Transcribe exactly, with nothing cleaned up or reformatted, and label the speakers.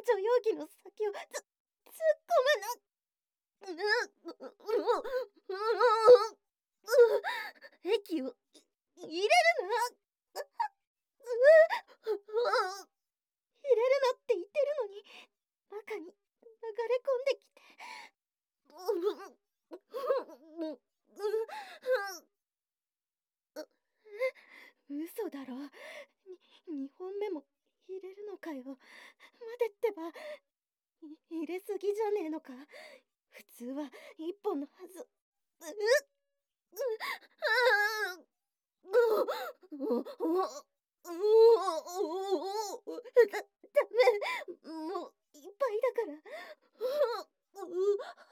Speaker 1: 助容器の先をつ突っ込むな。ううううう液をい入れるな。うう入れるなって言ってるのに中に流れ込んできて。嘘だろ。ににほんめも入れるのかよ。待てってば。い入れすぎじゃねえのか。普通はいっぽんのはず。うっ